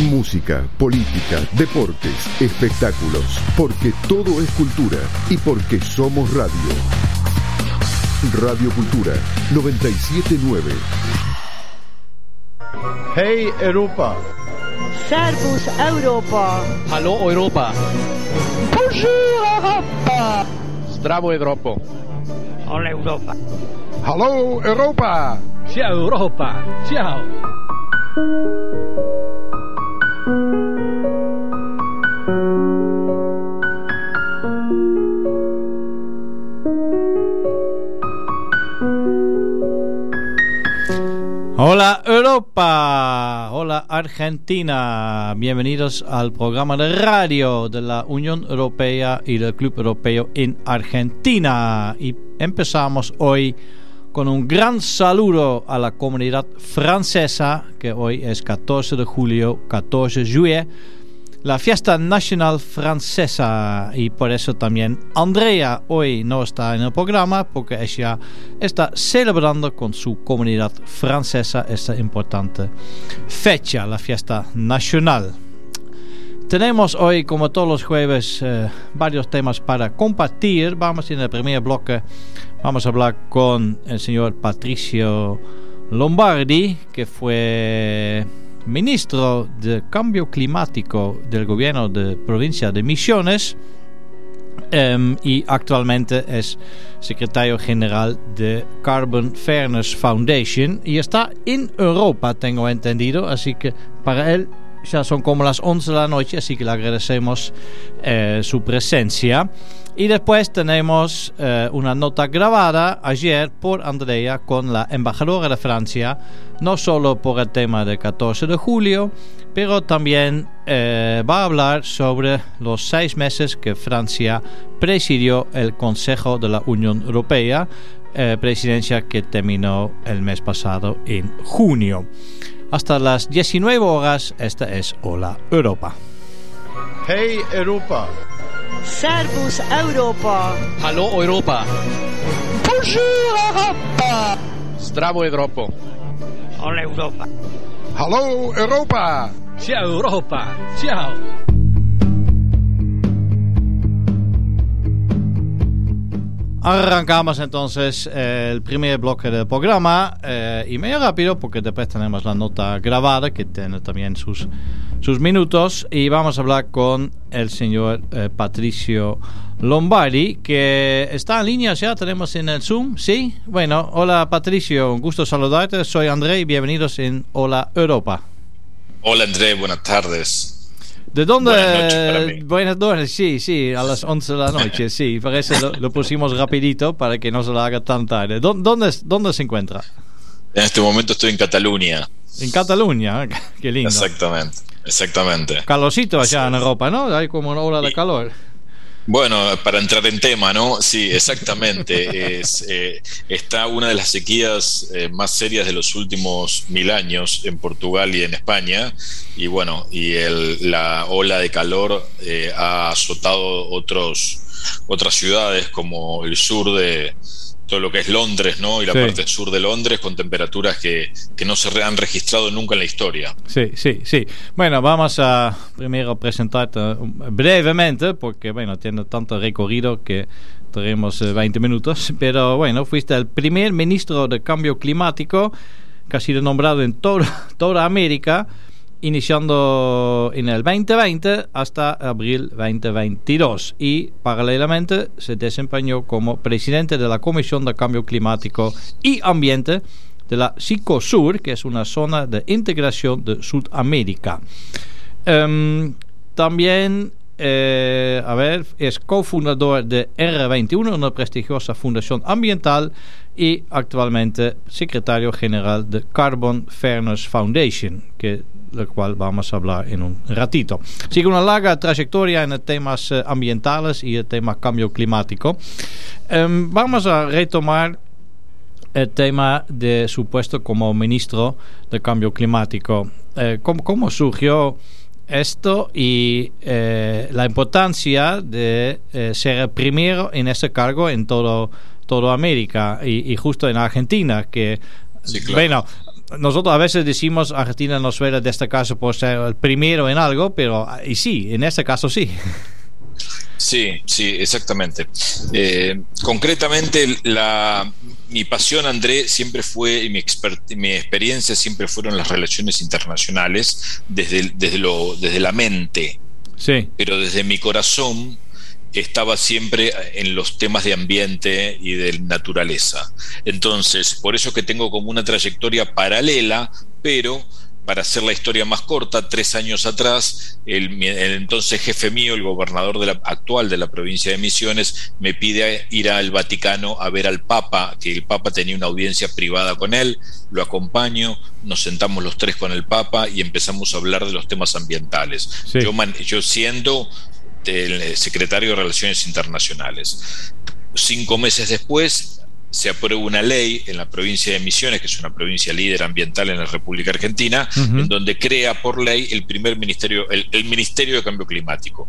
Música, política, deportes, espectáculos, porque todo es cultura y porque somos radio. Radio Cultura 97.9. Hey Europa. Servus Europa. Hallo Europa. Bonjour Europa. Zdravo Europa. Hola Europa. Hallo Europa. Ciao Europa. Ciao. Hola Europa, hola Argentina, bienvenidos al programa de radio de la Unión Europea y del Club Europeo en Argentina. Y empezamos hoy con un gran saludo a la comunidad francesa, que hoy es 14 de julio, 14 juillet, la fiesta nacional francesa, y por eso también Andrea hoy no está en el programa porque ella está celebrando con su comunidad francesa esta importante fecha, la fiesta nacional. Tenemos hoy, como todos los jueves, varios temas para compartir. Vamos en el primer bloque, vamos a hablar con el señor Patricio Lombardi, que fue ministro de Cambio Climático del gobierno de provincia de Misiones, y actualmente es secretario general de Carbon Fairness Foundation y está en Europa, tengo entendido, así que para él ya son como las 11 de la noche, así que le agradecemos su presencia. Y después tenemos una nota grabada ayer por Andrea con la embajadora de Francia, no solo por el tema del 14 de julio, pero también va a hablar sobre los 6 meses que Francia presidió el Consejo de la Unión Europea, presidencia que terminó el mes pasado en junio. Hasta las 19 horas, esta es Hola Europa. Hey Europa. Servus Europa. Hallo Europa. Bonjour Europa. Zdravo Europa. Hola Europa. Hallo Europa. Ciao Europa. Ciao. Arrancamos entonces el primer bloque del programa, y medio rápido porque después tenemos la nota grabada que tiene también sus minutos, y vamos a hablar con el señor Patricio Lombardi, que está en línea, ya tenemos en el Zoom, ¿sí? Bueno, hola Patricio, un gusto saludarte, soy André y bienvenidos en Hola Europa. Hola André, buenas tardes. ¿De dónde? Buenas noches para mí. Buenas noches, sí, a las 11 de la noche, sí, por eso lo pusimos rapidito para que no se lo haga tan tarde. ¿Dónde se encuentra? En este momento estoy en Cataluña. En Cataluña, qué lindo. Exactamente. Calorcito allá Sí. En Europa, ¿no? Hay como una ola de calor. Bueno, para entrar en tema, ¿no? Sí, exactamente. Está una de las sequías más serias de los últimos 1000 años en Portugal y en España. Y bueno, la ola de calor ha azotado otras ciudades como el sur de todo lo que es Londres, ¿no? Y la parte sur de Londres, con temperaturas que no se han registrado nunca en la historia. Sí. Bueno, vamos a primero presentarte brevemente, porque bueno, tiene tanto recorrido que tenemos 20 minutos, pero bueno, fuiste el primer ministro de Cambio Climático que ha sido nombrado en toda América, iniciando en el 2020 hasta abril 2022, y paralelamente se desempeñó como presidente de la Comisión de Cambio Climático y Ambiente de la Cicosur, que es una zona de integración de Sudamérica. También es cofundador de R21, una prestigiosa fundación ambiental, y actualmente secretario general de Carbon Fairness Foundation, del cual vamos a hablar en un ratito. Sigue una larga trayectoria en temas ambientales y el tema cambio climático. Vamos a retomar el tema de su puesto como ministro de cambio climático. ¿Cómo surgió esto y la importancia de ser el primero en ese cargo en toda América y justo en Argentina, que Sí, claro. bueno, nosotros a veces decimos Argentina no suele destacarse por ser el primero en algo, pero y sí, en este caso sí. Sí, exactamente. Concretamente, mi pasión, André, siempre fue, y mi experiencia siempre fueron las relaciones internacionales, desde la mente. Sí. Pero desde mi corazón estaba siempre en los temas de ambiente y de naturaleza. Entonces, por eso que tengo como una trayectoria paralela, pero para hacer la historia más corta, 3 años atrás, el entonces jefe mío, el gobernador actual de la provincia de Misiones, me pide ir al Vaticano a ver al Papa, que el Papa tenía una audiencia privada con él, lo acompaño, nos sentamos los 3 con el Papa y empezamos a hablar de los temas ambientales. Sí. Yo siendo el secretario de Relaciones Internacionales. 5 meses después se aprueba una ley en la provincia de Misiones, que es una provincia líder ambiental en la República Argentina, en donde crea por ley el primer ministerio, el Ministerio de Cambio Climático.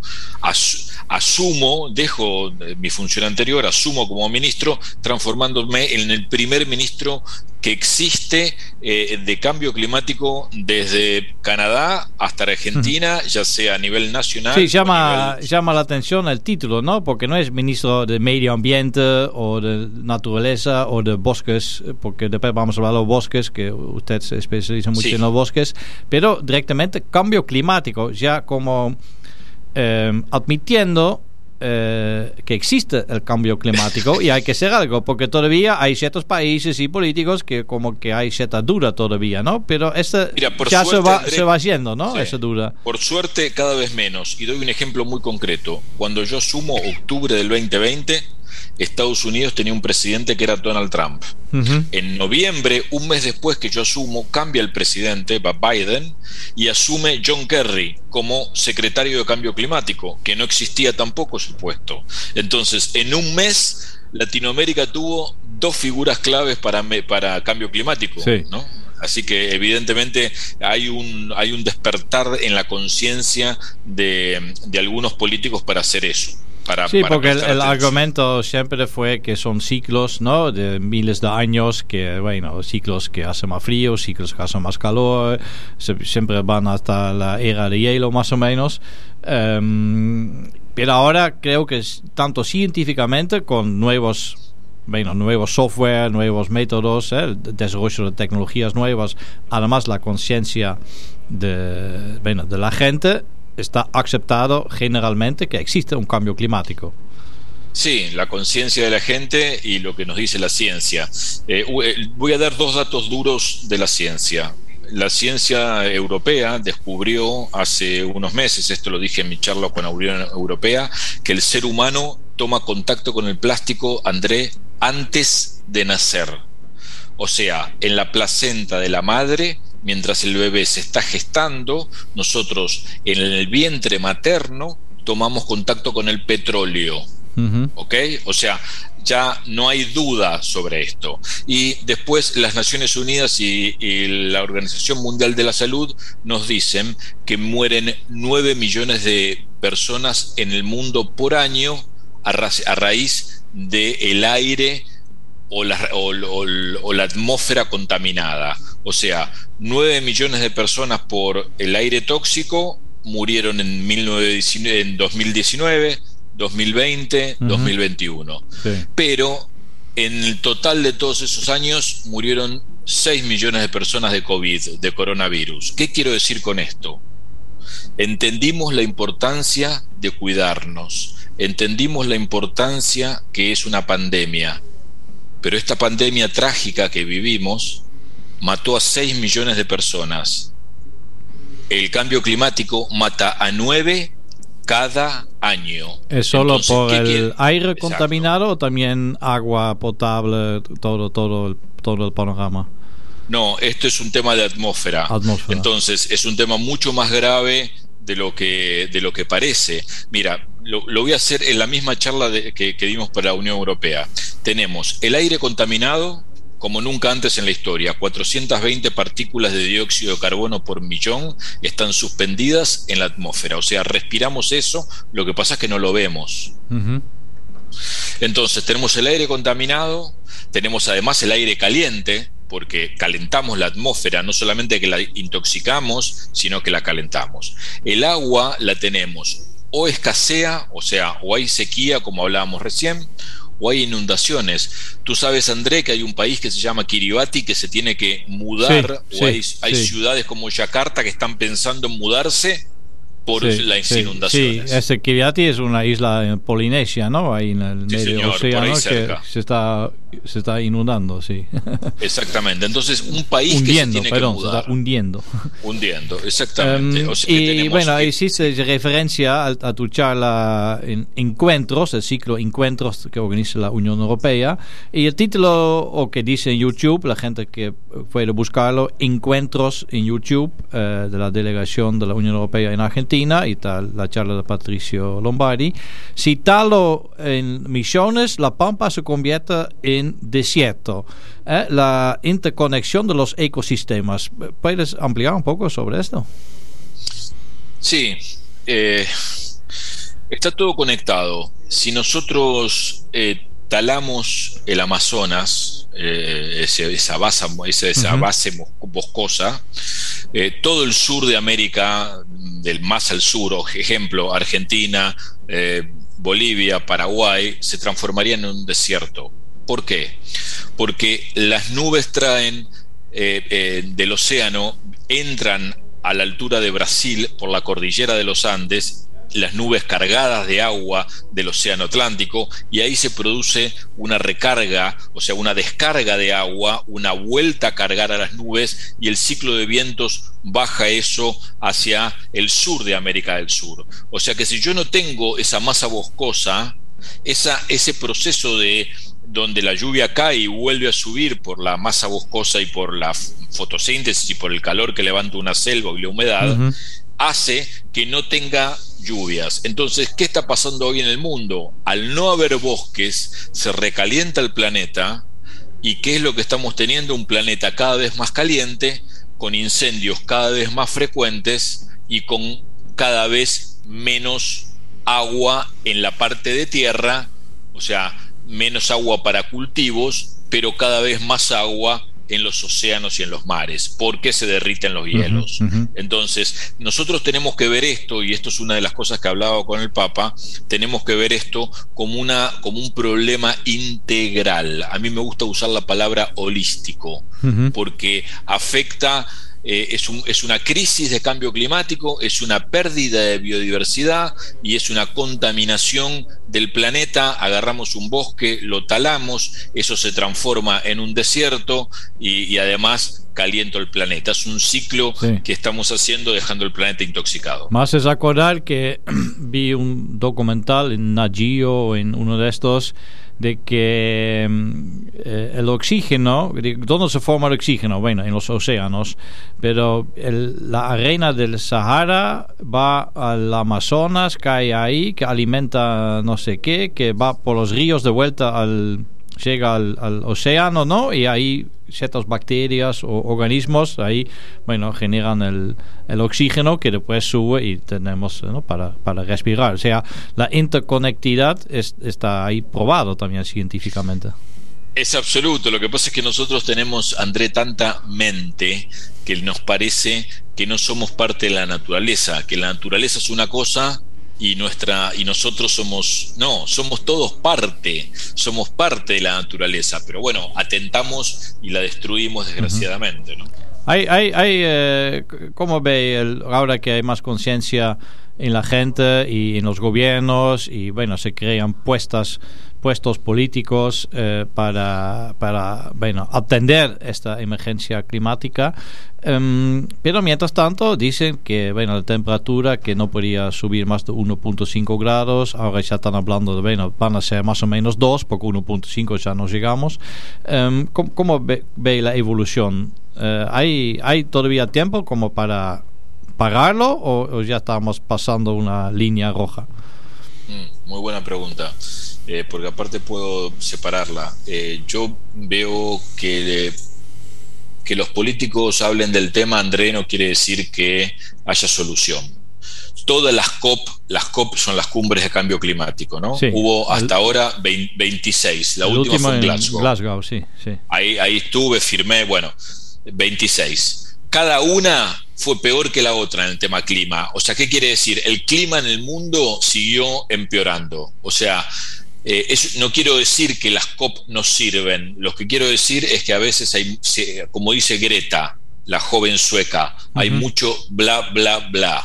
Dejo mi función anterior, asumo como ministro, transformándome en el primer ministro que existe de cambio climático desde Canadá hasta Argentina, ya sea a nivel nacional. Sí, llama la atención el título, ¿no? Porque no es ministro de Medio Ambiente o de Naturaleza o de Bosques, porque después vamos a hablar de los bosques, que usted se especializa mucho en los bosques, pero directamente cambio climático, ya como admitiendo que existe el cambio climático y hay que hacer algo, porque todavía hay ciertos países y políticos que como que hay cierta duda todavía, ¿no? Pero ya suerte, se va yendo, ¿no? Sí, esa duda. Por suerte cada vez menos, y doy un ejemplo muy concreto. Cuando yo asumo octubre del 2020, Estados Unidos tenía un presidente que era Donald Trump. En noviembre, un mes después que yo asumo, cambia el presidente, va Biden, y asume John Kerry como secretario de Cambio Climático, que no existía tampoco su puesto. Entonces, en un mes, Latinoamérica tuvo 2 figuras claves para cambio climático, sí, ¿no? Así que evidentemente hay un despertar en la conciencia de algunos políticos para hacer eso. Porque el argumento siempre fue que son ciclos, ¿no? De miles de años, que bueno, ciclos que hacen más frío, ciclos que hacen más calor, siempre van hasta la era de hielo más o menos. Pero ahora creo que tanto científicamente con nuevos software, nuevos métodos, el desarrollo de tecnologías nuevas, además la conciencia de la gente, está aceptado generalmente que existe un cambio climático. Sí, la conciencia de la gente y lo que nos dice la ciencia. Voy a dar 2 datos duros de la ciencia. La ciencia europea descubrió hace unos meses, esto lo dije en mi charla con la Unión Europea, que el ser humano toma contacto con el plástico, André, antes de nacer. O sea, en la placenta de la madre, mientras el bebé se está gestando, nosotros en el vientre materno tomamos contacto con el petróleo. ¿Ok? O sea, ya no hay duda sobre esto. Y después las Naciones Unidas y la Organización Mundial de la Salud nos dicen que mueren 9 millones de personas en el mundo por año a raíz del aire o la atmósfera contaminada. O sea, 9 millones de personas por el aire tóxico murieron en 2019, 2020, 2021. Sí. Pero en el total de todos esos años murieron 6 millones de personas de COVID, de coronavirus. ¿Qué quiero decir con esto? Entendimos la importancia de cuidarnos, entendimos la importancia que es una pandemia, pero esta pandemia trágica que vivimos mató a 6 millones de personas. El cambio climático mata a 9 cada año. ¿Es solo por el aire contaminado o también agua potable, todo el panorama? No, esto es un tema de atmósfera. Entonces es un tema mucho más grave de lo que parece. Mira, lo voy a hacer en la misma charla que dimos para la Unión Europea. Tenemos el aire contaminado como nunca antes en la historia. 420 partículas de dióxido de carbono por millón están suspendidas en la atmósfera. O sea, respiramos eso, lo que pasa es que no lo vemos. Entonces tenemos el aire contaminado, tenemos además el aire caliente, porque calentamos la atmósfera, no solamente que la intoxicamos, sino que la calentamos. El agua la tenemos o escasea, o sea, o hay sequía, como hablábamos recién, o hay inundaciones. Tú sabes, André, que hay un país que se llama Kiribati que se tiene que mudar, hay ciudades como Yakarta que están pensando en mudarse por las inundaciones. Sí, Kiribati es una isla en Polinesia, ¿no? Ahí en el medio océano que se está inundando, sí. Exactamente. Entonces, un país hundiendo, que se tiene que mudar. Se está hundiendo. Hundiendo, exactamente. O sea, que y tenemos bueno, hiciste referencia a tu charla en Encuentros, el ciclo Encuentros que organiza la Unión Europea, y el título, o que dice en YouTube, la gente que puede buscarlo, Encuentros en YouTube, de la delegación de la Unión Europea en Argentina, y tal, la charla de Patricio Lombardi. Citalo en Misiones, La Pampa se convierte en desierto. La interconexión de los ecosistemas. ¿Puedes ampliar un poco sobre esto? Sí, está todo conectado. Si nosotros talamos el Amazonas, esa base boscosa, todo el sur de América, del más al sur, ejemplo, Argentina, Bolivia, Paraguay, se transformaría en un desierto. ¿Por qué? Porque las nubes traen del océano, entran a la altura de Brasil por la cordillera de los Andes, las nubes cargadas de agua del océano Atlántico, y ahí se produce una recarga, o sea, una descarga de agua, una vuelta a cargar a las nubes, y el ciclo de vientos baja eso hacia el sur de América del Sur. O sea que si yo no tengo esa masa boscosa, ese proceso de donde la lluvia cae y vuelve a subir por la masa boscosa y por la fotosíntesis y por el calor que levanta una selva y la humedad, hace que no tenga lluvias. Entonces, ¿qué está pasando hoy en el mundo? Al no haber bosques, se recalienta el planeta. ¿Y qué es lo que estamos teniendo? Un planeta cada vez más caliente, con incendios cada vez más frecuentes y con cada vez menos agua en la parte de tierra, o sea, menos agua para cultivos, pero cada vez más agua en los océanos y en los mares, porque se derriten los hielos. Entonces, nosotros tenemos que ver esto, y esto es una de las cosas que hablaba con el Papa, tenemos que ver esto como un problema integral. A mí me gusta usar la palabra holístico, porque afecta... es una crisis de cambio climático, es una pérdida de biodiversidad y es una contaminación del planeta. Agarramos un bosque, lo talamos, eso se transforma en un desierto y además calienta el planeta. Es un ciclo que estamos haciendo, dejando el planeta intoxicado. Más es acordar que vi un documental en Nat Geo, en uno de estos, de que el oxígeno, ¿dónde se forma el oxígeno? Bueno, en los océanos, pero la arena del Sahara va al Amazonas, cae ahí, que alimenta no sé qué, que va por los ríos de vuelta llega al océano, ¿no? Y ahí ciertas bacterias o organismos ahí, bueno, generan el oxígeno que después sube y tenemos, ¿no?, para respirar. O sea, la interconectividad está ahí probado también científicamente. Es absoluto. Lo que pasa es que nosotros tenemos, André, tanta mente que nos parece que no somos parte de la naturaleza, que la naturaleza es una cosa y nosotros somos todos somos parte de la naturaleza, pero bueno, atentamos y la destruimos desgraciadamente, ¿no? ¿Cómo ve ahora que hay más conciencia en la gente y en los gobiernos, y bueno, se crean puestos políticos para atender esta emergencia climática, pero mientras tanto dicen que bueno, la temperatura que no podía subir más de 1.5 grados, ahora ya están hablando de van a ser más o menos 2, porque 1.5 ya no llegamos. ¿Cómo ve la evolución? ¿Hay todavía tiempo como para pagarlo o ya estamos pasando una línea roja? Muy buena pregunta, porque aparte puedo separarla. Yo veo que los políticos hablen del tema, André, no quiere decir que haya solución. todas las COP son las cumbres de cambio climático, ¿no? Sí. Hubo hasta ahora 26, la última fue en Glasgow. Sí. Ahí estuve, firmé, 26. Cada una fue peor que la otra en el tema clima. O sea, ¿qué quiere decir? El clima en el mundo siguió empeorando. O sea, no quiero decir que las COP no sirven. Lo que quiero decir es que a veces hay, como dice Greta, la joven sueca, hay mucho bla, bla, bla.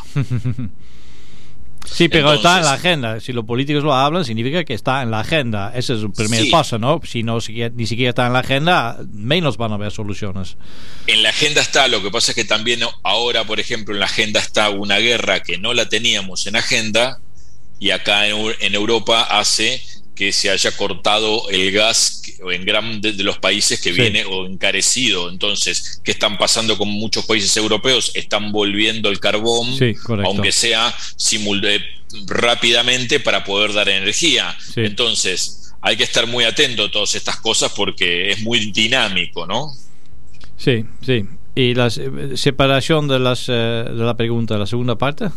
Sí, pero entonces, está en la agenda. Si los políticos lo hablan, significa que está en la agenda. Ese es el primer paso, ¿no? Si no ni siquiera está en la agenda, menos van a haber soluciones. En la agenda está, lo que pasa es que también ahora, por ejemplo, en la agenda está una guerra que no la teníamos en agenda, y acá en Europa hace que se haya cortado el gas en gran de los países que viene o encarecido. Entonces, ¿qué están pasando con muchos países europeos? Están volviendo el carbón, aunque sea rápidamente, para poder dar energía. Sí. Entonces, hay que estar muy atento a todas estas cosas porque es muy dinámico, ¿no? Sí. ¿Y la separación de la pregunta de la segunda parte?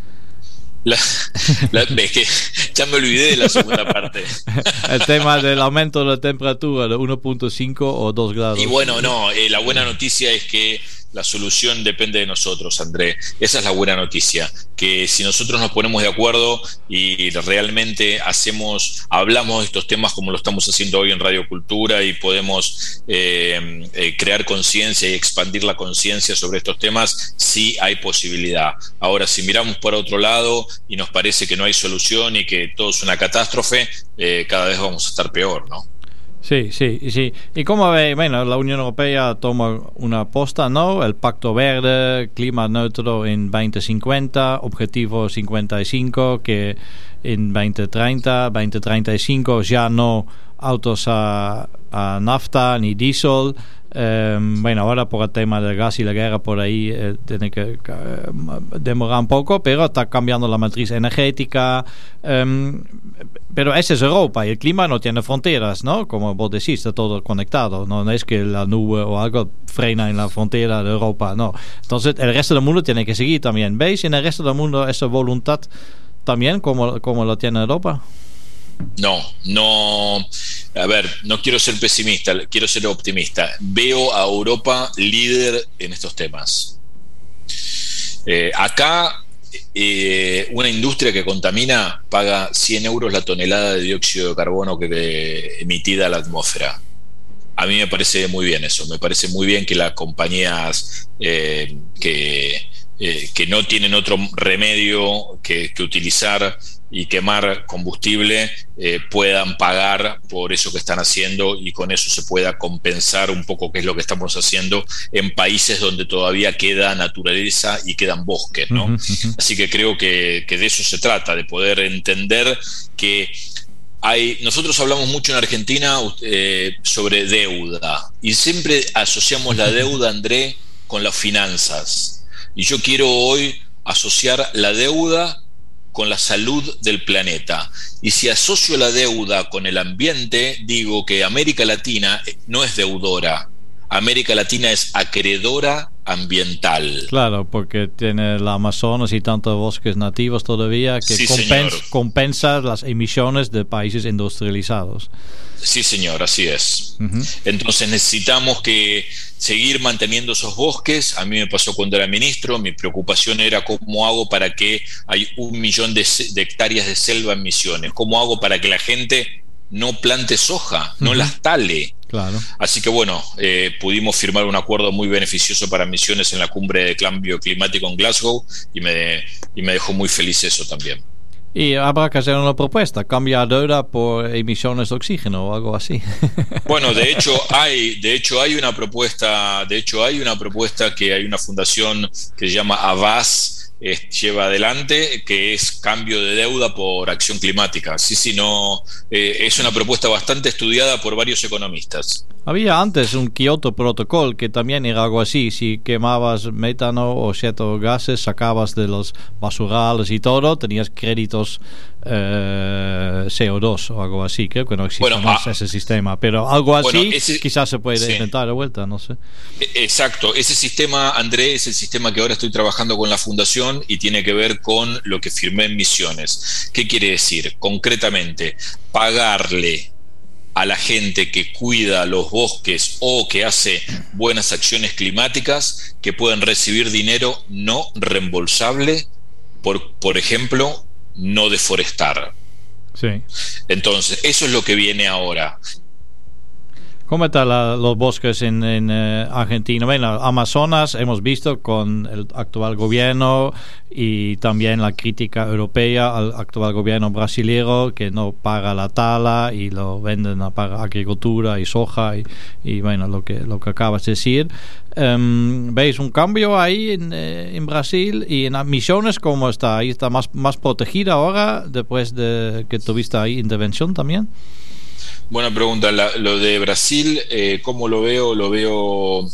Es que ya me olvidé de la segunda parte. El tema del aumento de la temperatura de 1.5 o 2 grados. Y la buena noticia es que la solución depende de nosotros, André. Esa es la buena noticia, que si nosotros nos ponemos de acuerdo y realmente hablamos de estos temas como lo estamos haciendo hoy en Radio Cultura, y podemos crear conciencia y expandir la conciencia sobre estos temas, sí hay posibilidad. Ahora, si miramos para otro lado y nos parece que no hay solución y que todo es una catástrofe, cada vez vamos a estar peor, ¿no? Sí. Y como ve, la Unión Europea toma una aposta, ¿no? El Pacto Verde, clima neutro en 2050, objetivo 55, que en 2035 ya no autos a nafta ni diésel. Ahora por el tema del gas y la guerra por ahí tiene que demorar un poco, pero está cambiando la matriz energética. Pero esa es Europa y el clima no tiene fronteras, ¿no? Como vos decís, está todo conectado. No es que la nube o algo frena en la frontera de Europa, no. Entonces el resto del mundo tiene que seguir también. ¿Veis en el resto del mundo esa voluntad también como lo tiene Europa? No. A ver, no quiero ser pesimista, quiero ser optimista. Veo a Europa líder en estos temas. Acá una industria que contamina paga 100 euros la tonelada de dióxido de carbono emitida a la atmósfera. A mí me parece muy bien eso. Me parece muy bien que las compañías que no tienen otro remedio que utilizar y quemar combustible puedan pagar por eso que están haciendo, y con eso se pueda compensar un poco qué es lo que estamos haciendo en países donde todavía queda naturaleza y quedan bosques, ¿no? Así que creo que de eso se trata, de poder entender que nosotros hablamos mucho en Argentina sobre deuda, y siempre asociamos la deuda, André, con las finanzas, y yo quiero hoy asociar la deuda con la salud del planeta. Y si asocio la deuda con el ambiente, digo que América Latina no es deudora, América Latina es acreedora ambiental. Claro, porque tiene el Amazonas y tantos bosques nativos todavía que compensa las emisiones de países industrializados. Sí, señor, así es. Entonces necesitamos seguir manteniendo esos bosques. A mí me pasó cuando era ministro, mi preocupación era cómo hago para que hay 1 millón de hectáreas de selva en Misiones, cómo hago para que la gente no plante soja, no las tale. Claro. Así que pudimos firmar un acuerdo muy beneficioso para Misiones en la cumbre de cambio climático en Glasgow, y me dejó muy feliz eso también. Y habrá que hacer una propuesta, cambiar deuda por emisiones de oxígeno o algo así. Bueno, de hecho hay una propuesta que hay una fundación que se llama Avaz, lleva adelante, que es cambio de deuda por acción climática. Es una propuesta bastante estudiada por varios economistas. Había antes un Kyoto Protocol que también era algo así. Si quemabas metano o ciertos gases, sacabas de los basurales y todo, tenías créditos CO2 o algo así. Creo que no existe más ese sistema, pero algo así quizás se puede inventar de vuelta, no sé. Exacto, ese sistema, André, es el sistema que ahora estoy trabajando con la Fundación y tiene que ver con lo que firmé en Misiones. ¿Qué quiere decir? Concretamente, pagarle a la gente que cuida los bosques o que hace buenas acciones climáticas, que pueden recibir dinero no reembolsable por ejemplo, no deforestar. Sí. Entonces, eso es lo que viene ahora. ¿Cómo están los bosques en Argentina? Bueno, Amazonas hemos visto con el actual gobierno y también la crítica europea al actual gobierno brasilero que no paga la tala y lo venden para agricultura y soja y bueno, lo que acabas de decir. ¿Veis un cambio ahí en Brasil? Y en Misiones, ¿cómo está? ¿Ahí está más protegida ahora después de que tuviste ahí intervención también? Buena pregunta. Lo de Brasil, ¿cómo lo veo? Lo veo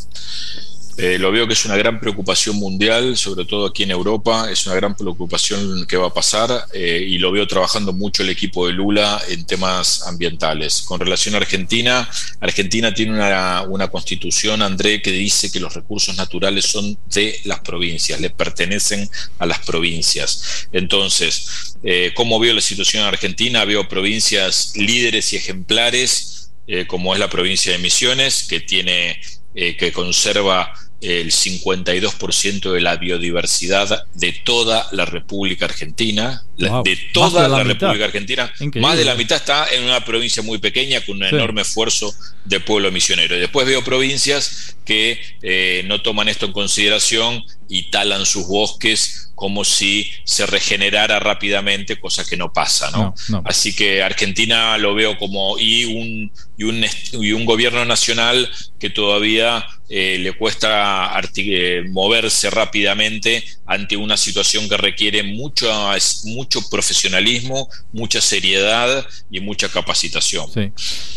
que es una gran preocupación mundial, sobre todo aquí en Europa. Es una gran preocupación que va a pasar y lo veo trabajando mucho el equipo de Lula en temas ambientales. Con relación a Argentina, Argentina tiene una constitución, André, que dice que los recursos naturales son de las provincias, le pertenecen a las provincias. Entonces, ¿cómo veo la situación en Argentina? Veo provincias líderes y ejemplares, como es la provincia de Misiones, que conserva el 52% de la biodiversidad de toda la República Argentina. Wow. De toda la mitad. República Argentina. Increíble. Más de la mitad está en una provincia muy pequeña con un enorme esfuerzo del pueblo misionero. Y después veo provincias que no toman esto en consideración y talan sus bosques como si se regenerara rápidamente, cosa que no pasa, ¿no? No. Así que Argentina lo veo como un gobierno nacional que todavía le cuesta moverse rápidamente ante una situación que requiere mucho profesionalismo, mucha seriedad y mucha capacitación. Sí.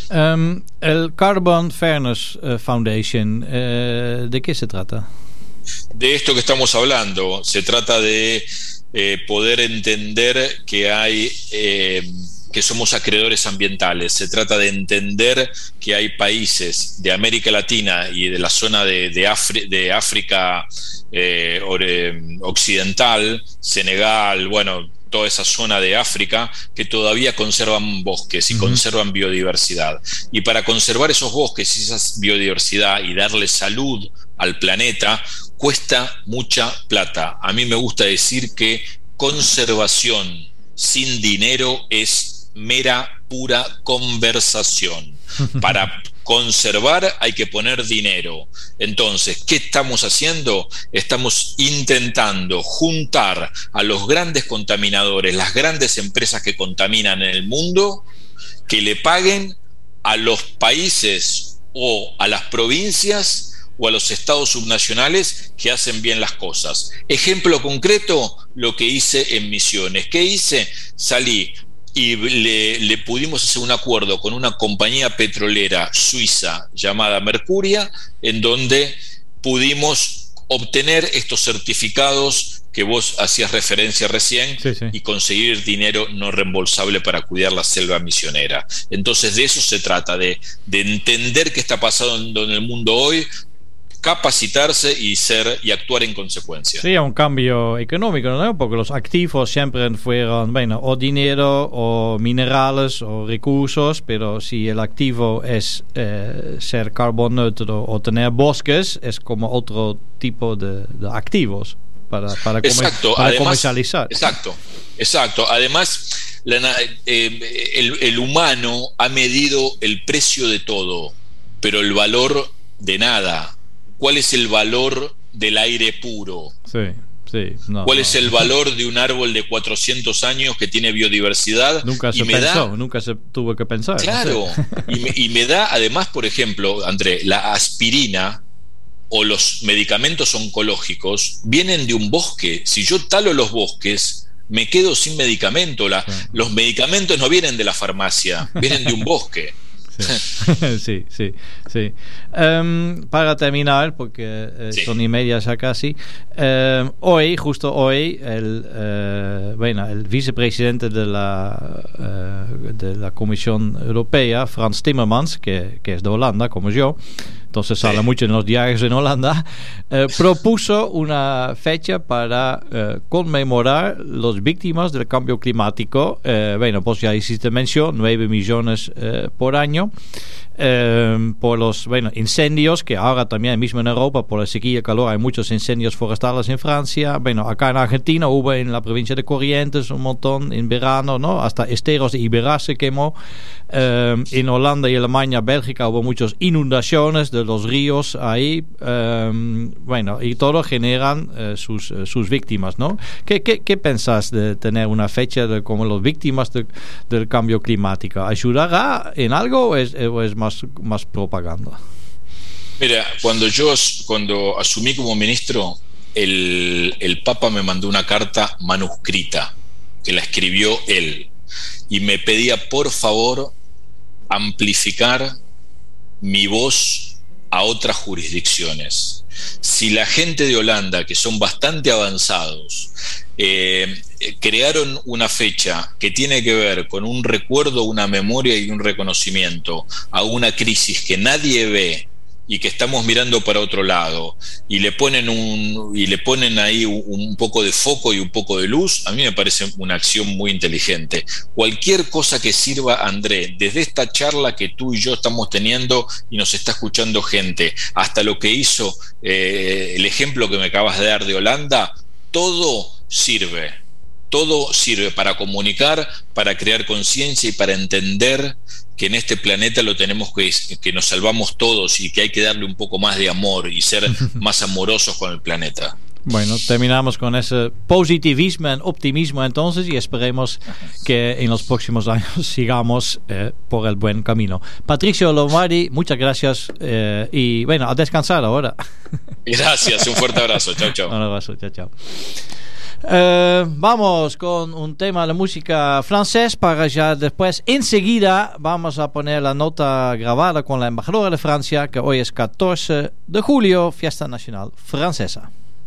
El Carbon Fairness Foundation, ¿de qué se trata? De esto que estamos hablando, se trata de poder entender que somos acreedores ambientales. Se trata de entender que hay países de América Latina y de la zona de África occidental, Senegal, toda esa zona de África, que todavía conservan bosques y conservan biodiversidad. Y para conservar esos bosques y esa biodiversidad y darle salud al planeta, cuesta mucha plata. A mí me gusta decir que conservación sin dinero es mera, pura conversación. Para conservar hay que poner dinero. Entonces, ¿qué estamos haciendo? Estamos intentando juntar a los grandes contaminadores, las grandes empresas que contaminan en el mundo, que le paguen a los países o a las provincias o a los estados subnacionales que hacen bien las cosas. Ejemplo concreto, lo que hice en Misiones. ¿Qué hice? Salí y le pudimos hacer un acuerdo con una compañía petrolera suiza llamada Mercuria, en donde pudimos obtener estos certificados que vos hacías referencia recién, sí. Y conseguir dinero no reembolsable para cuidar la selva misionera. Entonces de eso se trata, de entender qué está pasando en el mundo hoy, capacitarse y actuar en consecuencia. Sí, un cambio económico, ¿no? Porque los activos siempre fueron, o dinero o minerales o recursos, pero si el activo es ser carbon neutro o tener bosques, es como otro tipo de activos para comercializar. Exacto. Además, el humano ha medido el precio de todo, pero el valor de nada. ¿Cuál es el valor del aire puro? Sí. ¿Cuál es el valor de un árbol de 400 años que tiene biodiversidad? Nunca se tuvo que pensar. Claro, no sé. y me da, además, por ejemplo, André, la aspirina o los medicamentos oncológicos vienen de un bosque. Si yo talo los bosques, me quedo sin medicamento. Los medicamentos no vienen de la farmacia, vienen de un bosque. Sí. Para terminar, porque Sí. son y media ya casi, justo hoy, el vicepresidente de la Comisión Europea, Frans Timmermans, que es de Holanda, como yo, entonces Sí. habla mucho en los diarios en Holanda, propuso una fecha para conmemorar las víctimas del cambio climático. Pues ya hiciste mención, 9 millones por año. Por los incendios, que ahora también mismo en Europa, por la sequía y el calor, hay muchos incendios forestales en Francia. Acá en Argentina hubo en la provincia de Corrientes un montón en verano, ¿no? Hasta Esteros de Iberá se quemó. En Holanda y Alemania, Bélgica, hubo muchas inundaciones de los ríos ahí. Y todo generan sus víctimas, ¿no? ¿Qué pensás de tener una fecha como las víctimas del cambio climático? ¿Ayudará en algo o es más propaganda? Mira, cuando asumí como ministro, el Papa me mandó una carta manuscrita que la escribió él y me pedía por favor amplificar mi voz a otras jurisdicciones. Si la gente de Holanda, que son bastante avanzados, crearon una fecha que tiene que ver con un recuerdo, una memoria y un reconocimiento a una crisis que nadie ve y que estamos mirando para otro lado, y le ponen ahí un poco de foco y un poco de luz, a mí me parece una acción muy inteligente. Cualquier cosa que sirva, André, desde esta charla que tú y yo estamos teniendo y nos está escuchando gente, hasta lo que hizo el ejemplo que me acabas de dar de Holanda, todo sirve para comunicar, para crear conciencia y para entender que en este planeta lo tenemos que nos salvamos todos y que hay que darle un poco más de amor y ser más amorosos con el planeta. Bueno, terminamos con ese positivismo y optimismo entonces, y esperemos que en los próximos años sigamos por el buen camino. Patricio Lombardi, muchas gracias y a descansar ahora. Gracias, un fuerte abrazo. Chao. Un abrazo, chao. Vamos con un tema de música francés para ya después. Enseguida vamos a poner la nota grabada con la embajadora de Francia, que hoy es 14 de julio, fiesta nacional francesa.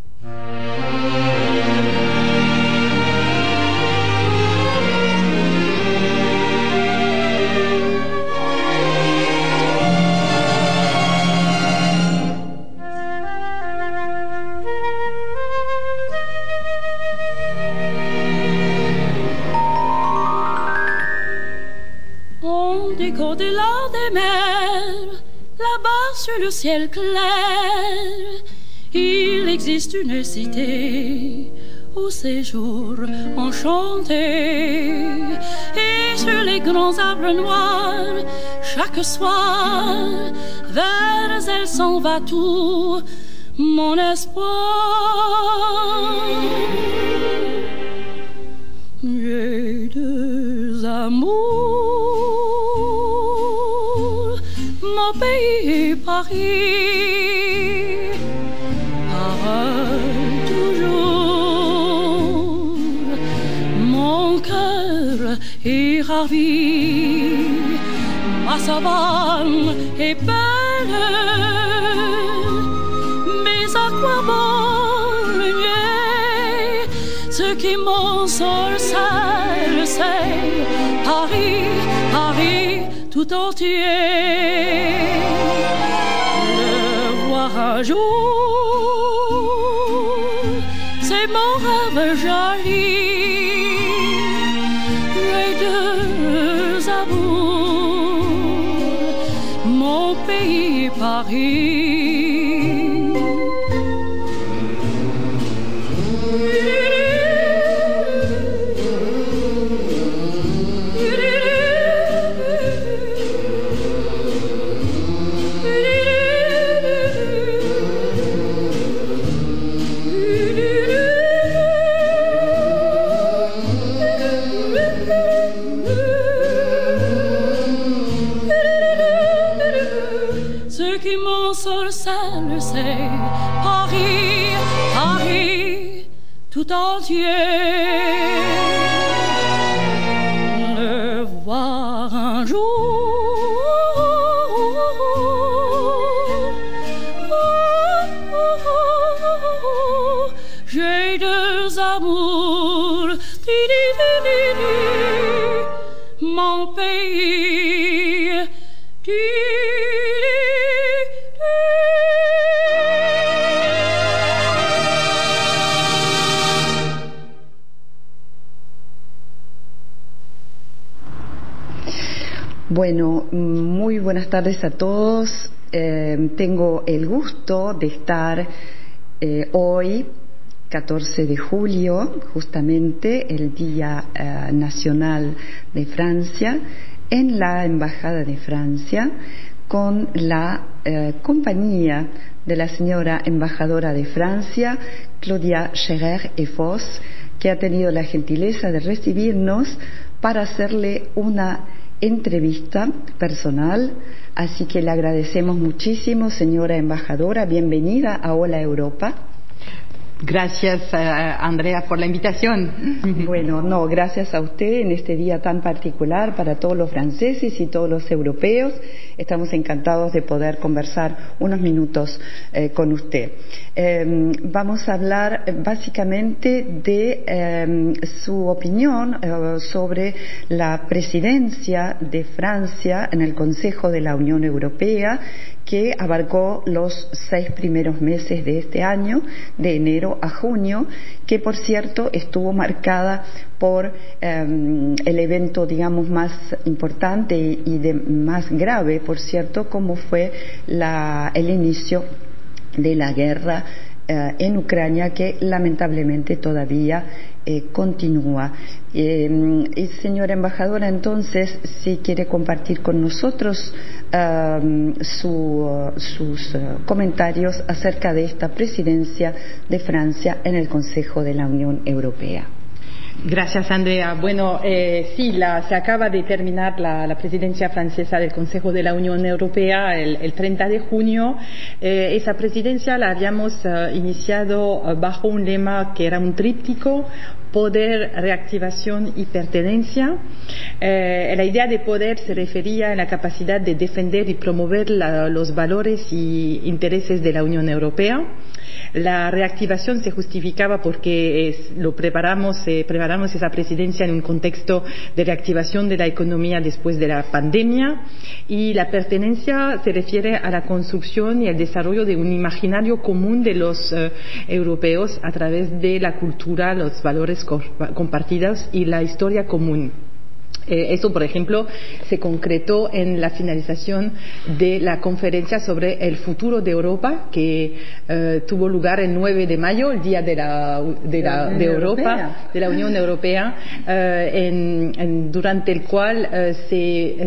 Au-delà des mers, là-bas sur le ciel clair, il existe une cité au séjour enchanté. Et sur les grands arbres noirs, chaque soir, vers elle s'en va tout mon espoir. J'ai deux amours, mon pays et Paris, pareil toujours, mon cœur est ravi, ma savane est belle, mais à quoi bon le nier? Ce qui m'ensorcelle, c'est Paris, Paris tout entier. Le voir un jour, c'est mon rêve joli. Les deux amours, mon pays Paris. C'est Paris, Paris tout entier. Le voir un jour, amour. Mon pays. Bueno, muy buenas tardes a todos. Tengo el gusto de estar hoy, 14 de julio, justamente el Día Nacional de Francia, en la Embajada de Francia, con la compañía de la señora embajadora de Francia, Claudia Scherer-Efosse, que ha tenido la gentileza de recibirnos para hacerle una entrevista personal. Así que le agradecemos muchísimo, señora embajadora. Bienvenida a Hola Europa. Gracias, Andrea, por la invitación. Bueno, no, gracias a usted en este día tan particular para todos los franceses y todos los europeos. Estamos encantados de poder conversar unos minutos con usted. Vamos a hablar básicamente de su opinión sobre la presidencia de Francia en el Consejo de la Unión Europea, que abarcó los 6 primeros meses de este año, de enero a junio, que por cierto estuvo marcada por el evento, digamos, más importante y más grave, por cierto, como fue el inicio de la guerra en Ucrania, que lamentablemente todavía continúa. Señora embajadora, entonces, si quiere compartir con nosotros sus comentarios acerca de esta presidencia de Francia en el Consejo de la Unión Europea. Gracias, Andrea. Bueno, sí, se acaba de terminar la presidencia francesa del Consejo de la Unión Europea el 30 de junio. Esa presidencia la habíamos iniciado bajo un lema que era un tríptico: poder, reactivación y pertenencia. La idea de poder se refería a la capacidad de defender y promover los valores y intereses de la Unión Europea. La reactivación se justificaba porque preparamos esa presidencia en un contexto de reactivación de la economía después de la pandemia, y la pertenencia se refiere a la construcción y el desarrollo de un imaginario común de los europeos a través de la cultura, los valores compartidos y la historia común. Eso, por ejemplo, se concretó en la finalización de la conferencia sobre el futuro de Europa, que tuvo lugar el 9 de mayo, el Día de la Unión Europea, durante el cual se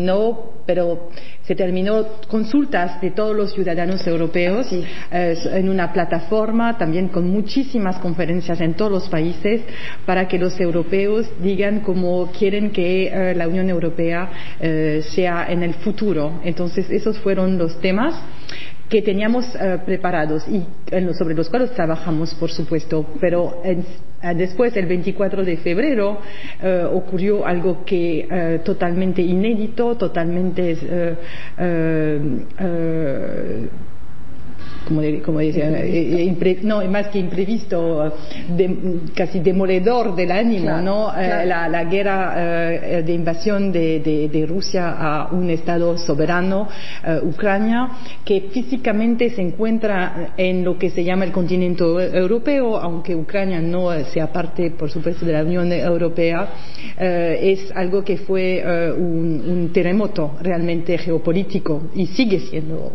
terminó consultas de todos los ciudadanos europeos en una plataforma, también con muchísimas conferencias en todos los países, para que los europeos digan cómo quieren que la Unión Europea sea en el futuro. Entonces, esos fueron los temas que teníamos preparados y sobre los cuales trabajamos, por supuesto, pero después, el 24 de febrero, ocurrió algo que totalmente inédito, totalmente como decía, más que imprevisto, casi demoledor del ánimo, claro, ¿no? Claro. La guerra de invasión de Rusia a un estado soberano, Ucrania, que físicamente se encuentra en lo que se llama el continente europeo, aunque Ucrania no sea parte, por supuesto, de la Unión Europea. Es algo que fue un terremoto realmente geopolítico, y sigue siendo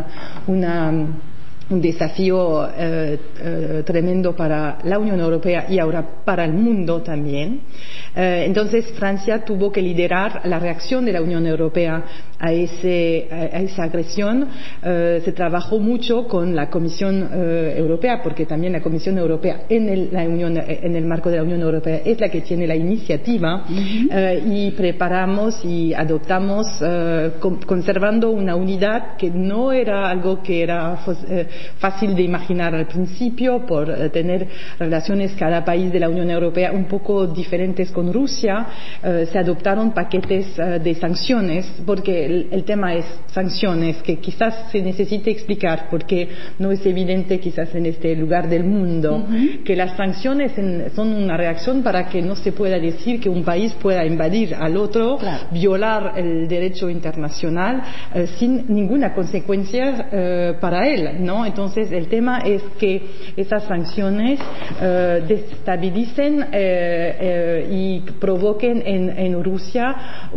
un desafío tremendo para la Unión Europea y ahora para el mundo también. Entonces, Francia tuvo que liderar la reacción de la Unión Europea a esa agresión. Se trabajó mucho con la Comisión Europea, porque también la Comisión Europea en el marco de la Unión Europea es la que tiene la iniciativa, y preparamos y adoptamos, conservando una unidad que no era algo que era fácil de imaginar al principio, por tener relaciones cada país de la Unión Europea un poco diferentes con Rusia. Se adoptaron paquetes de sanciones, porque el tema es sanciones, que quizás se necesite explicar porque no es evidente quizás en este lugar del mundo, que las sanciones son una reacción para que no se pueda decir que un país pueda invadir al otro, violar el derecho internacional sin ninguna consecuencia para él, ¿no? Entonces el tema es que esas sanciones desestabilicen y provoquen en Rusia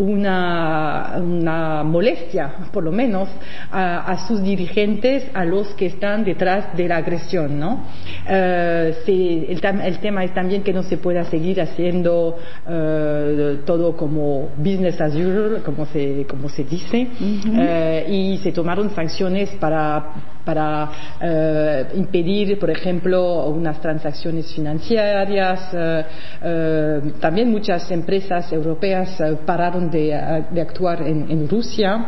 una molestia, por lo menos, a sus dirigentes, a los que están detrás de la agresión, ¿no? El tema es también que no se pueda seguir haciendo todo como business as usual, como se dice, y se tomaron sanciones para impedir, por ejemplo, unas transacciones financieras. También muchas empresas europeas pararon de actuar en Rusia.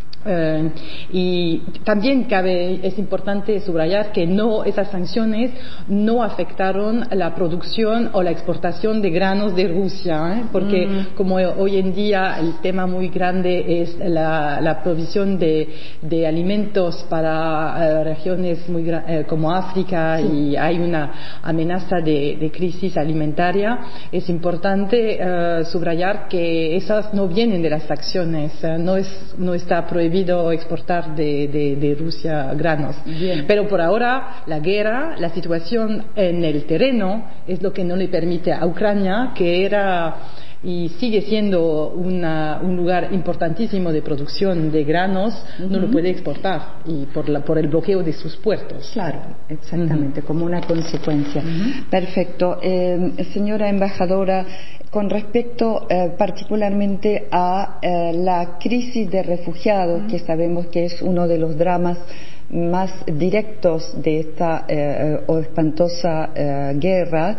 Y también es importante subrayar que esas sanciones no afectaron la producción o la exportación de granos de Rusia, porque como hoy en día el tema muy grande es la provisión de alimentos para regiones como África, y hay una amenaza de crisis alimentaria, es importante subrayar que esas no vienen de las sanciones, no está prohibido exportar de Rusia granos. Bien. Pero por ahora la guerra, la situación en el terreno es lo que no le permite a Ucrania, que era y sigue siendo un lugar importantísimo de producción de granos, no lo puede exportar y por el bloqueo de sus puertos. Claro, exactamente, como una consecuencia. Perfecto. Señora embajadora, con respecto particularmente a la crisis de refugiados, que sabemos que es uno de los dramas más directos de esta espantosa guerra,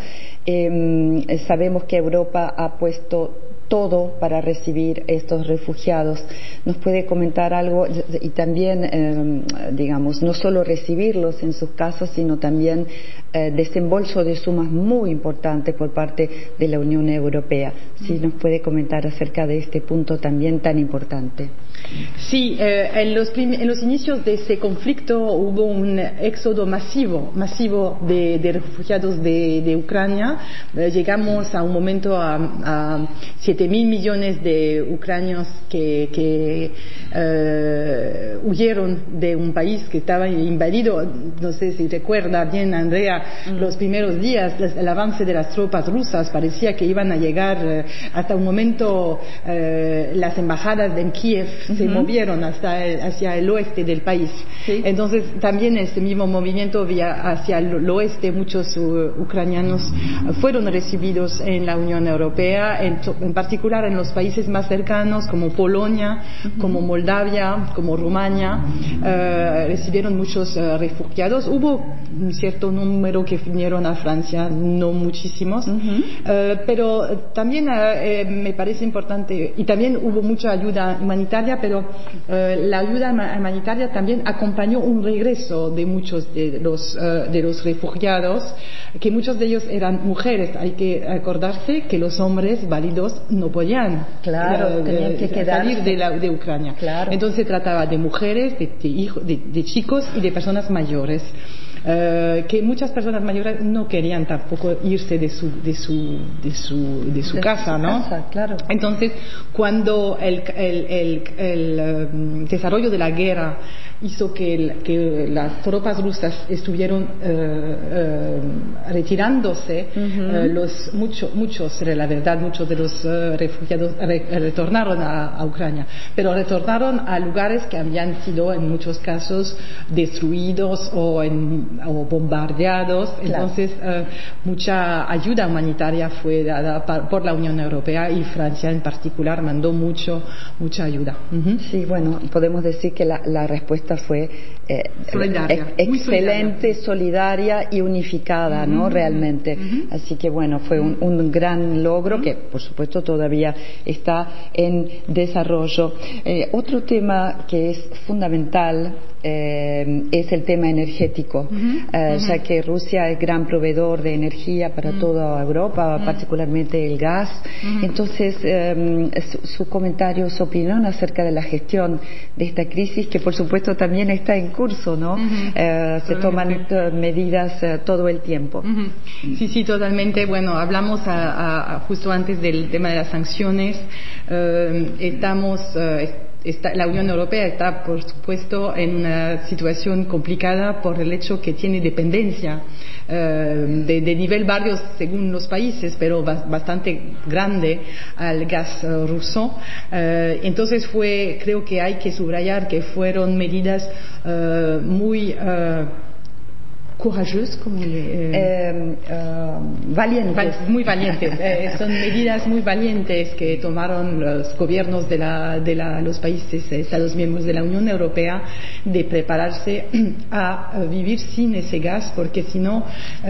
sabemos que Europa ha puesto todo para recibir estos refugiados. ¿Nos puede comentar algo? Y también, digamos, no solo recibirlos en sus casas, sino también desembolso de sumas muy importantes por parte de la Unión Europea. ¿Sí nos puede comentar acerca de este punto también tan importante? Sí, en los inicios de ese conflicto hubo un éxodo masivo de refugiados de Ucrania. Llegamos a un momento a 7.000 millones de ucranios que huyeron de un país que estaba invadido. No sé si recuerda bien, Andrea, los primeros días, el avance de las tropas rusas parecía que iban a llegar hasta un momento. Las embajadas en Kiev se movieron hacia el oeste del país. ¿Sí? Entonces también este mismo movimiento hacia el oeste, muchos ucranianos fueron recibidos en la Unión Europea, en particular en los países más cercanos como Polonia, como Moldavia, como Rumania, recibieron muchos refugiados. Hubo un cierto número que vinieron a Francia, no muchísimos, pero también me parece importante, y también hubo mucha ayuda humanitaria, pero la ayuda humanitaria también acompañó un regreso de muchos de los refugiados, que muchos de ellos eran mujeres. Hay que acordarse que los hombres válidos no podían tenían que salir de Ucrania. Claro. Entonces se trataba de mujeres, de chicos y de personas mayores. Que muchas personas mayores no querían tampoco irse de su casa, ¿no? Claro. Entonces, cuando el desarrollo de la guerra hizo que las tropas rusas estuvieron retirándose, muchos de los refugiados retornaron a Ucrania, pero retornaron a lugares que habían sido en muchos casos destruidos o bombardeados. Claro. Entonces mucha ayuda humanitaria fue dada por la Unión Europea, y Francia en particular mandó mucha ayuda. Sí, bueno, podemos decir que la respuesta fue excelente, solidaria y unificada, ¿no? Realmente. Así que bueno, fue un gran logro que por supuesto todavía está en desarrollo. Otro tema que es fundamental es el tema energético, ya que Rusia es gran proveedor de energía para toda Europa, particularmente el gas. Entonces, su comentario, su opinión acerca de la gestión de esta crisis, que por supuesto también está en curso, ¿no? Se toman medidas todo el tiempo. Sí, totalmente. Bueno, hablamos justo antes del tema de las sanciones. La Unión Europea está, por supuesto, en una situación complicada por el hecho que tiene dependencia de nivel varios según los países, pero bastante grande al gas ruso. Entonces creo que hay que subrayar que fueron medidas muy courageuses, valientes. Muy valientes. Son medidas muy valientes que tomaron los gobiernos de los países, Estados miembros de la Unión Europea, de prepararse a vivir sin ese gas, porque si no,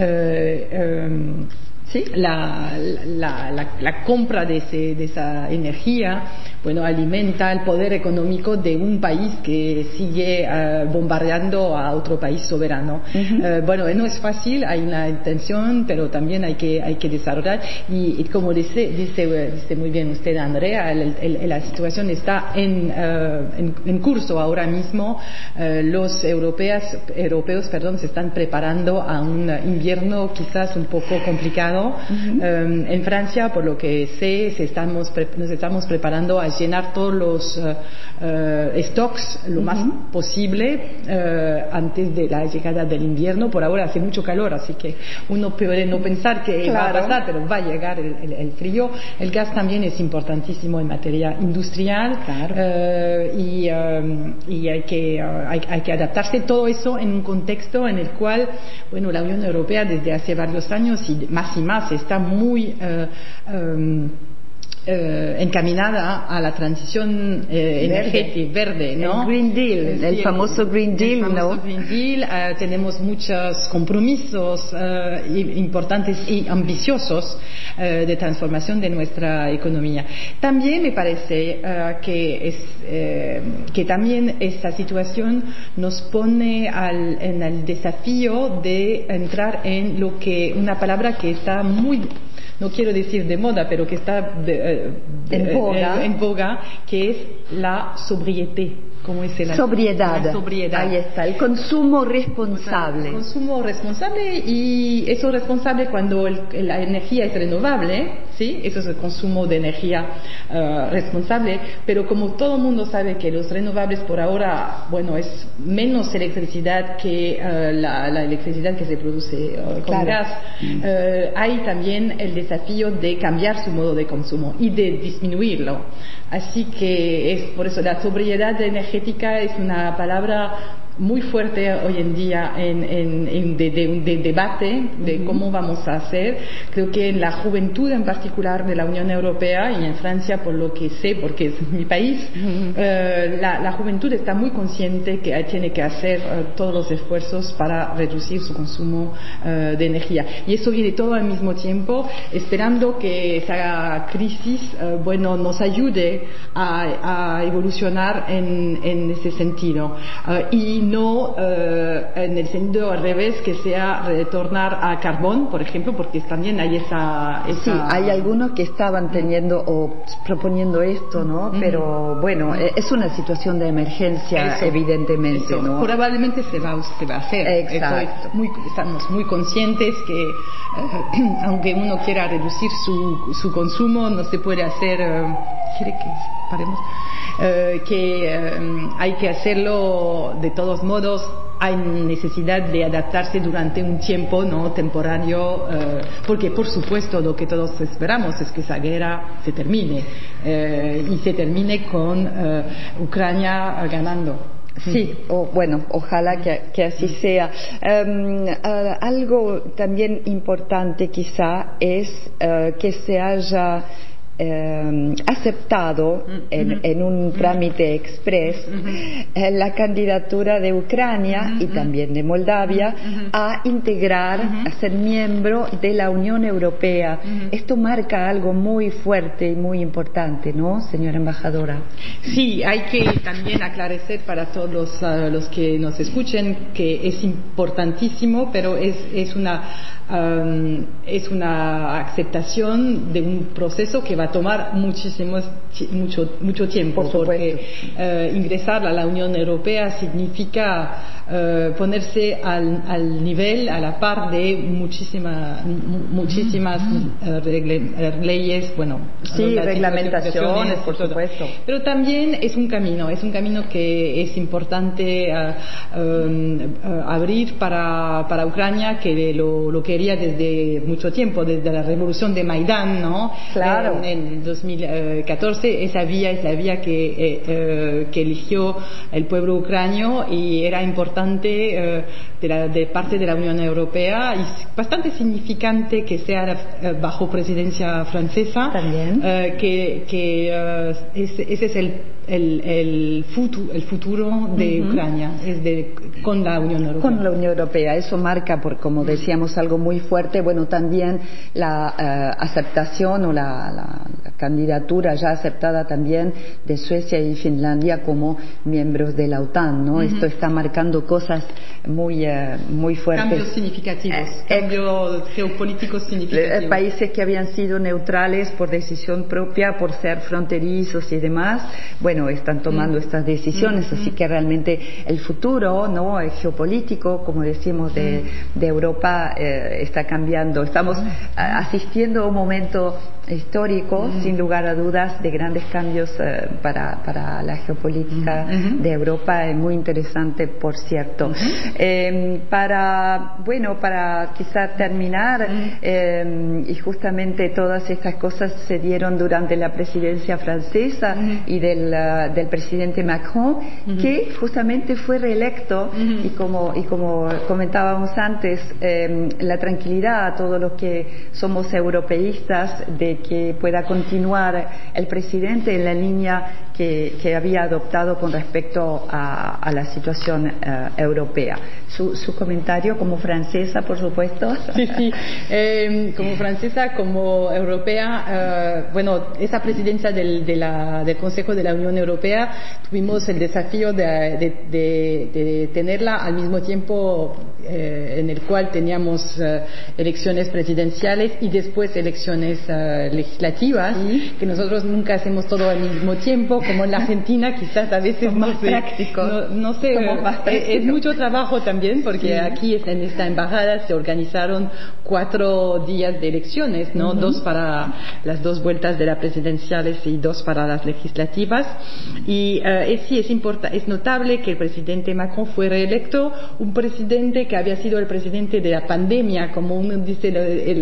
la compra de esa energía, bueno, alimenta el poder económico de un país que sigue bombardeando a otro país soberano. Bueno, no es fácil, hay una intención, pero también hay que desarrollar. Y como dice muy bien usted, Andrea, la situación está en curso ahora mismo. Los europeos, se están preparando a un invierno quizás un poco complicado. En Francia, por lo que sé, nos estamos preparando a llenar todos los stocks lo más posible antes de la llegada del invierno. Por ahora hace mucho calor, así que uno puede no pensar que va a pasar, pero va a llegar el frío. El gas también es importantísimo en materia industrial, y hay que adaptarse todo eso en un contexto en el cual, bueno, la Unión Europea desde hace varios años y más está muy encaminada a la transición energética verde, ¿no? El Green Deal, el famoso Green Deal, ¿no? Green Deal. Tenemos muchos compromisos importantes y ambiciosos de transformación de nuestra economía. También me parece que también esta situación nos pone en el desafío de entrar en lo que una palabra que está muy, no quiero decir de moda, pero que está en boga, que es la sobriedad. ¿Cómo es la sobriedad? Ahí está, el consumo responsable. El consumo responsable, y eso responsable cuando la energía es renovable, ¿sí? Eso es el consumo de energía responsable, pero como todo el mundo sabe que los renovables por ahora, bueno, es menos electricidad que la electricidad que se produce con gas, hay también el desafío de cambiar su modo de consumo y de disminuirlo. Así que es por eso la sobriedad energética es una palabra muy fuerte hoy en día de debate de cómo vamos a hacer. Creo que en la juventud en particular de la Unión Europea y en Francia, por lo que sé, porque es mi país, la juventud está muy consciente que tiene que hacer todos los esfuerzos para reducir su consumo de energía. Y eso viene todo al mismo tiempo, esperando que esa crisis nos ayude a evolucionar en ese sentido. Y no en el sentido al revés, que sea retornar a carbón, por ejemplo, porque también hay esa... Sí, hay algunos que estaban teniendo o proponiendo esto, ¿no? Pero bueno, es una situación de emergencia, evidentemente, ¿no? Probablemente se va a hacer. Exacto. Estamos muy conscientes que aunque uno quiera reducir su consumo, no se puede hacer... ¿Quiere que paremos? Hay que hacerlo de todos modos. Hay necesidad de adaptarse durante un tiempo temporario, porque por supuesto lo que todos esperamos es que esa guerra se termine y se termine con Ucrania ganando. Sí, ojalá que así sea. Algo también importante quizá es que se haya aceptado en un trámite express la candidatura de Ucrania y también de Moldavia a integrar, a ser miembro de la Unión Europea. Esto marca algo muy fuerte y muy importante, ¿no, señora embajadora? Sí, hay que también aclarecer para todos los que nos escuchen que es importantísimo, pero es una aceptación de un proceso que va a tomar mucho tiempo, porque ingresar a la Unión Europea significa ponerse al nivel, a la par de muchísimas leyes, reglamentaciones, por supuesto. Pero también es un camino que es importante abrir para Ucrania, que lo quería desde mucho tiempo, desde la revolución de Maidán, ¿no? Claro. En 2014, esa vía que eligió el pueblo ucranio, y era importante de parte de la Unión Europea, y bastante significante que sea bajo presidencia francesa. También. Ese es el futuro de Ucrania, con la Unión Europea. Con la Unión Europea, eso marca, como decíamos, algo muy fuerte. Bueno, también la aceptación o la candidatura ya aceptada también de Suecia y Finlandia como miembros de la OTAN, ¿no? Esto está marcando cosas muy fuertes. Cambios significativos, cambios geopolíticos significativos. Países que habían sido neutrales por decisión propia, por ser fronterizos y demás, bueno, están tomando estas decisiones, así que realmente el futuro, ¿no?, geopolítico, como decimos, de Europa está cambiando. Estamos asistiendo a un momento histórico, sin lugar a dudas, de grandes cambios para la geopolítica de Europa, es muy interesante, por cierto. Para quizá terminar, y justamente todas estas cosas se dieron durante la presidencia francesa y del presidente Macron, que justamente fue reelecto, y como comentábamos antes, la tranquilidad a todos los que somos europeístas de que pueda continuar el presidente en la línea que había adoptado con respecto a la situación europea. Su comentario como francesa, por supuesto. Sí. Como francesa, como europea, esa presidencia del Consejo de la Unión Europea, tuvimos el desafío de tenerla al mismo tiempo en el cual teníamos elecciones presidenciales y después elecciones legislativas, que nosotros nunca hacemos todo al mismo tiempo, como en la Argentina, quizás a veces más práctico. No sé, es mucho trabajo también, porque aquí en esta embajada se organizaron 4 días de elecciones, ¿no? 2 para las 2 vueltas de las presidenciales y 2 para las legislativas. Y es notable que el presidente Macron fue reelecto, un presidente que había sido el presidente de la pandemia, como uno dice,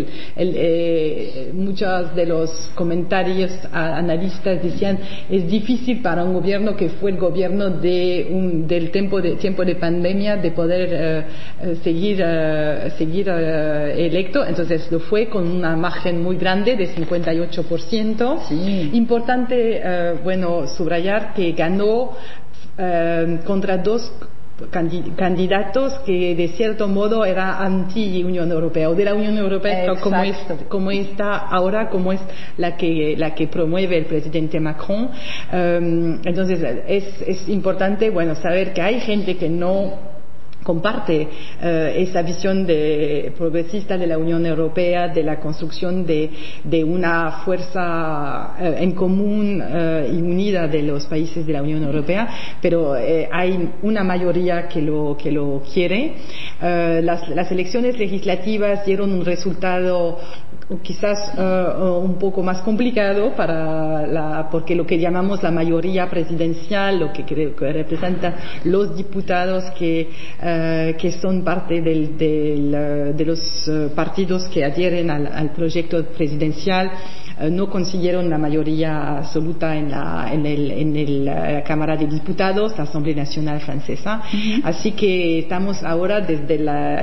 muchos de los comentarios analistas decían, es difícil para un gobierno que fue el gobierno del tiempo de pandemia de poder seguir electo. Entonces lo fue con una margen muy grande de 58%. Sí. Importante, subrayar que ganó contra 2 candidatos que de cierto modo era anti-Unión Europea, o de la Unión Europea como está ahora, como es la que promueve el presidente Macron. Entonces es importante saber que hay gente que no comparte esa visión progresista de la Unión Europea, de la construcción de una fuerza en común y unida de los países de la Unión Europea, pero hay una mayoría que lo quiere. Las elecciones legislativas dieron un resultado quizás un poco más complicado porque lo que llamamos la mayoría presidencial, lo que representa los diputados que son parte de los partidos que adhieren al proyecto presidencial, no consiguieron la mayoría absoluta en la Cámara de Diputados, la Asamblea Nacional Francesa. Así que estamos ahora desde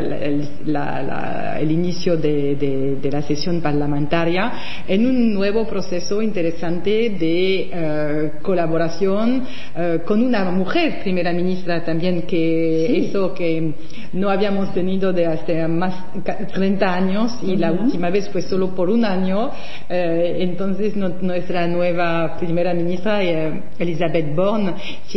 el inicio de la sesión parlamentaria en un nuevo proceso interesante de colaboración con una mujer primera ministra también, eso que no habíamos tenido de hace más de 30 años y la última vez fue solo por un año. Entonces nuestra nueva primera ministra, Elisabeth Borne,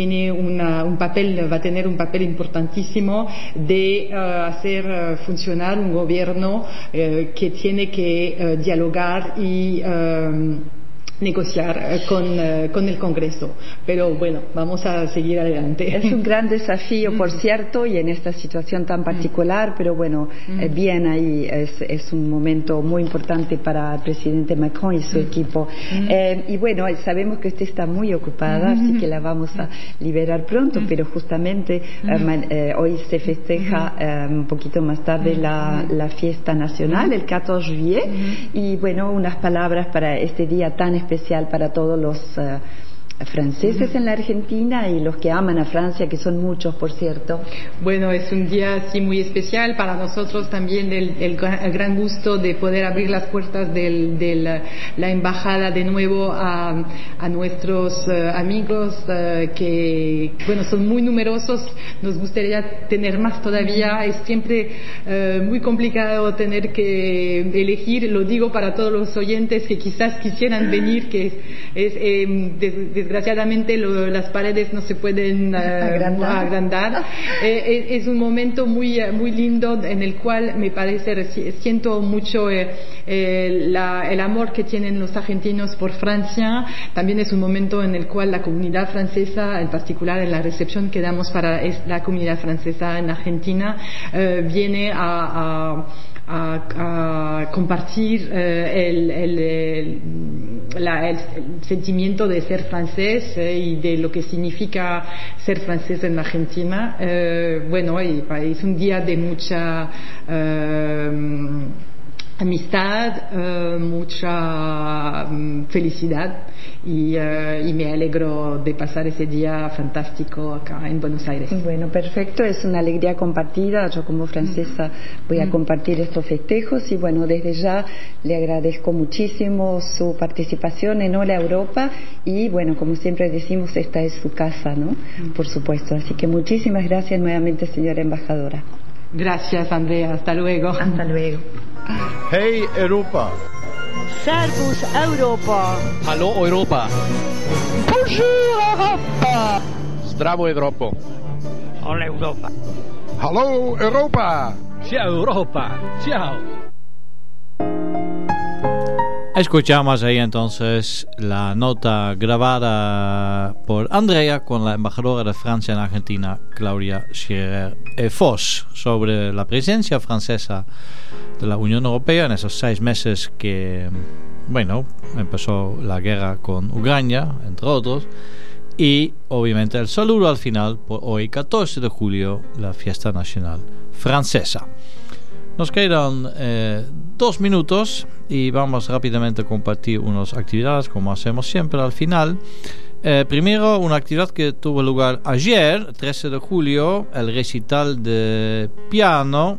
va a tener un papel importantísimo de hacer funcionar un gobierno que tiene que dialogar y negociar con el Congreso. Pero bueno, vamos a seguir adelante. Es un gran desafío, por cierto, y en esta situación tan particular, pero bueno, bien ahí, es un momento muy importante para el presidente Macron y su equipo. Y bueno, sabemos que usted está muy ocupada, así que la vamos a liberar pronto, pero justamente hoy se festeja un poquito más tarde la fiesta nacional, el 14 de juillet, y bueno, unas palabras para este día tan especial para todos los franceses en la Argentina y los que aman a Francia, que son muchos, por cierto. Bueno, es un día así muy especial para nosotros también, el gran gusto de poder abrir las puertas de la embajada de nuevo a nuestros amigos que, bueno, son muy numerosos. Nos gustaría tener más todavía. Es siempre muy complicado tener que elegir, lo digo para todos los oyentes que quizás quisieran venir, que desgraciadamente las paredes no se pueden agrandar. Es un momento muy lindo en el cual me parece, siento mucho el amor que tienen los argentinos por Francia. También es un momento en el cual la comunidad francesa, en particular en la recepción que damos para la comunidad francesa en Argentina, viene a compartir el sentimiento de ser francés y de lo que significa ser francés en Argentina. Bueno, es un día de mucha amistad, mucha felicidad y me alegro de pasar ese día fantástico acá en Buenos Aires. Bueno, perfecto, es una alegría compartida. Yo como francesa voy a compartir estos festejos y bueno, desde ya le agradezco muchísimo su participación en Hola Europa y bueno, como siempre decimos, esta es su casa, ¿no? Por supuesto, así que muchísimas gracias nuevamente, señora embajadora. Gracias, Andrea, hasta luego. Hasta luego. Hey Europa. Servus Europa. Hallo Europa. Bonjour Europa. Zdravo Evropo. Hola Europa. Hallo Europa. Ciao Europa. Ciao. Escuchamos ahí entonces la nota grabada por Andrea con la embajadora de Francia en Argentina, Claudia Scherer-Foss, sobre la presencia francesa de la Unión Europea en esos 6 meses que, bueno, empezó la guerra con Ucrania, entre otros, y obviamente el saludo al final por hoy, 14 de julio, la fiesta nacional francesa. Nos quedan 2 minutos y vamos rápidamente a compartir unas actividades como hacemos siempre al final. Primero, una actividad que tuvo lugar ayer, 13 de julio, el recital de piano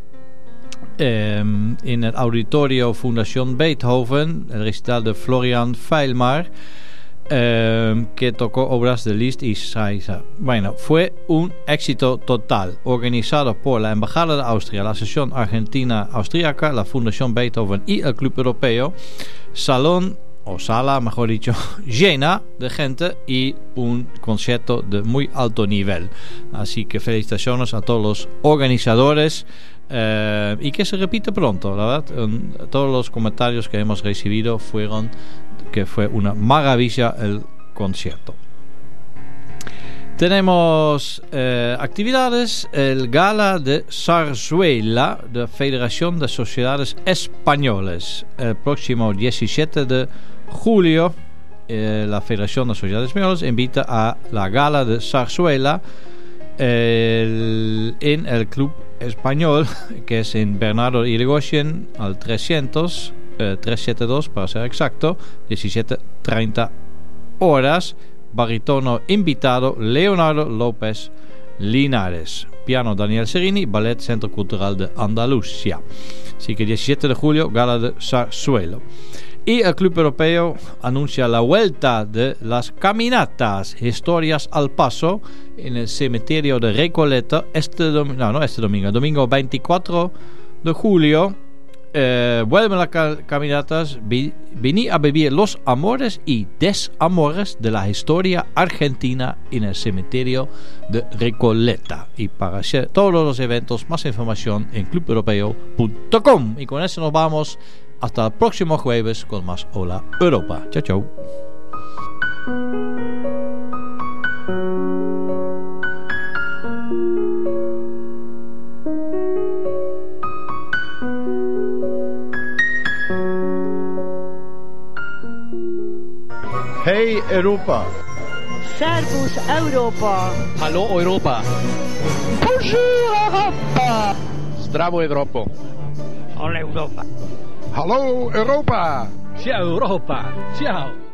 en el auditorio Fundación Beethoven, el recital de Florian Feilmar, que tocó obras de Liszt y Schreiber. Bueno, fue un éxito total, organizado por la Embajada de Austria, la Asociación Argentina Austríaca, la Fundación Beethoven y el Club Europeo. Salón, o sala mejor dicho, llena de gente y un concierto de muy alto nivel. Así que felicitaciones a todos los organizadores. Y que se repite pronto, la verdad. Todos los comentarios que hemos recibido fueron que fue una maravilla el concierto. Tenemos actividades, el Gala de Zarzuela de Federación de Sociedades Españoles. El próximo 17 de julio, la Federación de Sociedades Españoles invita a la Gala de Zarzuela en el Club Español, que es en Bernardo Irigoyen al 300 372 para ser exacto, 17:30 horas. Baritono invitado Leonardo López Linares. Piano Daniel Serini, Ballet Centro Cultural de Andalucía. Así que 17 de julio, Gala de Zarzuelo. Y el Club Europeo anuncia la vuelta de las caminatas, historias al paso, en el cementerio de Recoleta domingo 24 de julio. Vuelven las caminatas. Vení a vivir los amores y desamores de la historia argentina en el cementerio de Recoleta. Y para hacer todos los eventos, más información en clubeuropeo.com. Y con eso nos vamos hasta el próximo jueves con más Hola Europa. Chao, chao. Hey Europa. Servus Europa. Hallo Europa. Bonjour Europa. Zdravo Evropo. Hola Europa. Hallo Europa. Ciao Europa. Ciao.